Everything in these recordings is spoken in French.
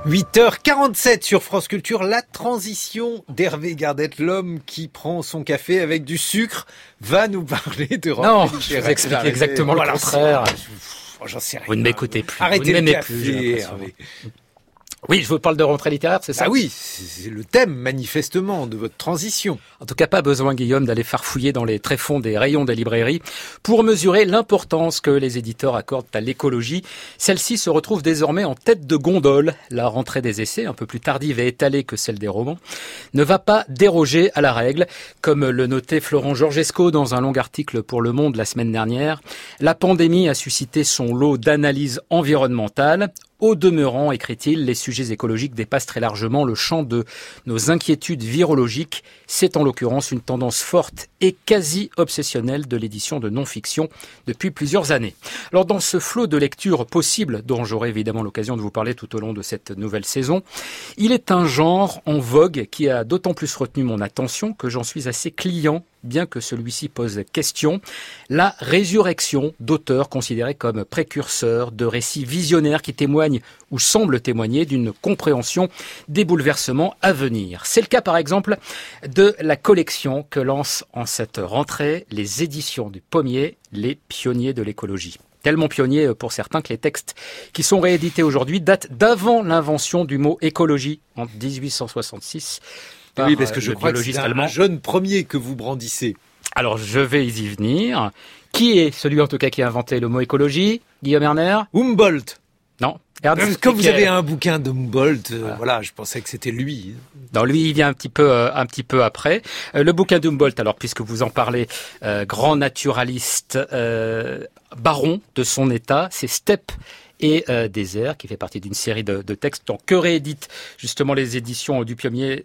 8h47 sur France Culture, la transition d'Hervé Gardette, l'homme qui prend son café avec du sucre, va nous parler de Non, je vous explique exactement le contraire. J'en sais rien. Vous ne m'écoutez plus. Arrêtez vous ne le m'aimez café, plus, Hervé. Oui, je vous parle de rentrée littéraire, c'est ça? Ah oui, c'est le thème, manifestement, de votre transition. En tout cas, pas besoin, Guillaume, d'aller farfouiller dans les tréfonds des rayons des librairies pour mesurer l'importance que les éditeurs accordent à l'écologie. Celle-ci se retrouve désormais en tête de gondole. La rentrée des essais, un peu plus tardive et étalée que celle des romans, ne va pas déroger à la règle. Comme le notait Florent Georgesco dans un long article pour Le Monde la semaine dernière, la pandémie a suscité son lot d'analyses environnementales. Au demeurant, écrit-il, les sujets écologiques dépassent très largement le champ de nos inquiétudes virologiques. C'est en l'occurrence une tendance forte et quasi obsessionnelle de l'édition de non-fiction depuis plusieurs années. Alors dans ce flot de lectures possibles, dont j'aurai évidemment l'occasion de vous parler tout au long de cette nouvelle saison, il est un genre en vogue qui a d'autant plus retenu mon attention que j'en suis assez client, bien que celui-ci pose question, la résurrection d'auteurs considérés comme précurseurs de récits visionnaires qui témoignent ou semblent témoigner d'une compréhension des bouleversements à venir. C'est le cas par exemple de la collection que lancent en cette rentrée les éditions du Pommier, les pionniers de l'écologie. Tellement pionniers pour certains que les textes qui sont réédités aujourd'hui datent d'avant l'invention du mot écologie en 1866. Oui, parce que je crois que c'est un jeune premier que vous brandissez. Alors, je vais y venir. Qui est celui, en tout cas, qui a inventé le mot écologie? Guillaume Erner? Humboldt. Non. Comme vous avez un bouquin d'Humboldt, voilà, je pensais que c'était lui. Non, lui, il vient un petit peu après. Le bouquin d'Humboldt, alors, puisque vous en parlez, grand naturaliste, baron de son état, c'est Steppe et Désert, qui fait partie d'une série de textes que rééditent justement les éditions du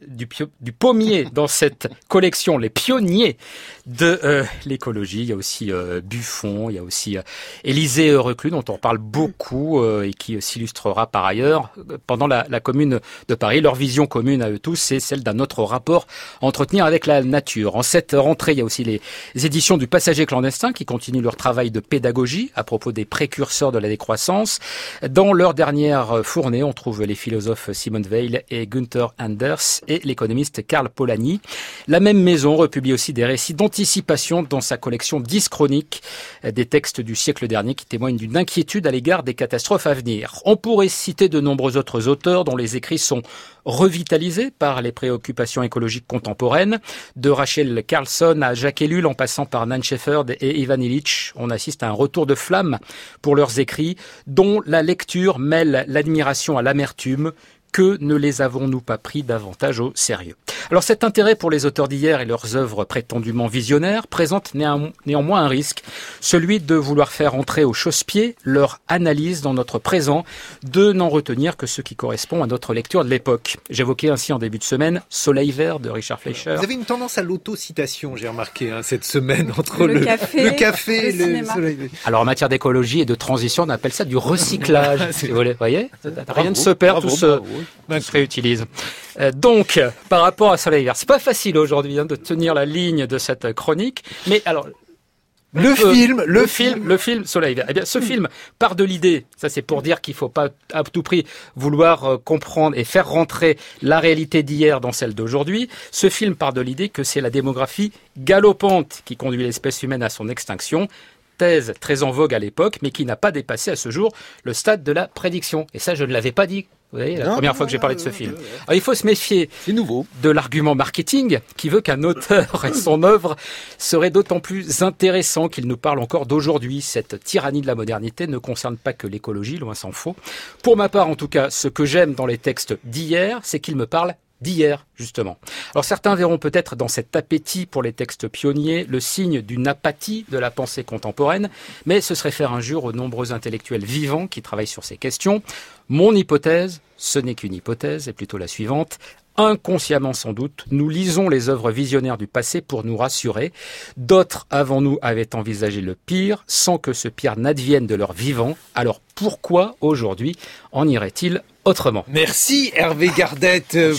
Pommier dans cette collection, les pionniers de l'écologie. Il y a aussi Buffon, il y a aussi Élisée Reclus, dont on parle beaucoup et qui s'illustrera par ailleurs pendant la Commune de Paris. Leur vision commune à eux tous, c'est celle d'un autre rapport à entretenir avec la nature. En cette rentrée, il y a aussi les éditions du Passager clandestin qui continuent leur travail de pédagogie à propos des précurseurs de la décroissance. Dans leur dernière fournée, on trouve les philosophes Simone Weil et Günther Anders et l'économiste Karl Polanyi. La même maison republie aussi des récits d'anticipation dans sa collection 10 chroniques, des textes du siècle dernier qui témoignent d'une inquiétude à l'égard des catastrophes à venir. On pourrait citer de nombreux autres auteurs dont les écrits sont revitalisés par les préoccupations écologiques contemporaines. De Rachel Carlson à Jacques Ellul en passant par Nan Shepherd et Ivan Illich, on assiste à un retour de flamme pour leurs écrits dont la lecture mêle l'admiration à l'amertume. Que ne les avons-nous pas pris davantage au sérieux? Alors cet intérêt pour les auteurs d'hier et leurs œuvres prétendument visionnaires présente néanmoins un risque, celui de vouloir faire entrer au chausse-pied leur analyse dans notre présent, de n'en retenir que ce qui correspond à notre lecture de l'époque. J'évoquais ainsi en début de semaine Soleil vert de Richard Fleischer. Vous avez une tendance à l'autocitation, j'ai remarqué, cette semaine, entre le café et le soleil. Alors en matière d'écologie et de transition, on appelle ça du recyclage. Si vous voyez, rien ne se perd, tout se réutilise. Donc, par rapport à Soleil vert, c'est pas facile aujourd'hui de tenir la ligne de cette chronique, mais alors le film Soleil vert. Eh bien, ce film part de l'idée, ça c'est pour dire qu'il faut pas à tout prix vouloir comprendre et faire rentrer la réalité d'hier dans celle d'aujourd'hui. Ce film part de l'idée que c'est la démographie galopante qui conduit l'espèce humaine à son extinction. Thèse très en vogue à l'époque, mais qui n'a pas dépassé à ce jour le stade de la prédiction. Et ça, je ne l'avais pas dit. Vous voyez, la première fois que j'ai parlé de ce film. Alors, il faut se méfier de l'argument marketing qui veut qu'un auteur et son œuvre seraient d'autant plus intéressants qu'il nous parle encore d'aujourd'hui. Cette tyrannie de la modernité ne concerne pas que l'écologie, loin s'en faut. Pour ma part, en tout cas, ce que j'aime dans les textes d'hier, c'est qu'ils me parlent d'hier, justement. Alors certains verront peut-être dans cet appétit pour les textes pionniers le signe d'une apathie de la pensée contemporaine, mais ce serait faire injure aux nombreux intellectuels vivants qui travaillent sur ces questions. Mon hypothèse, ce n'est qu'une hypothèse, est plutôt la suivante. Inconsciemment sans doute, nous lisons les œuvres visionnaires du passé pour nous rassurer. D'autres avant nous avaient envisagé le pire sans que ce pire n'advienne de leur vivant. Alors pourquoi aujourd'hui en irait-il autrement? Merci Hervé Gardette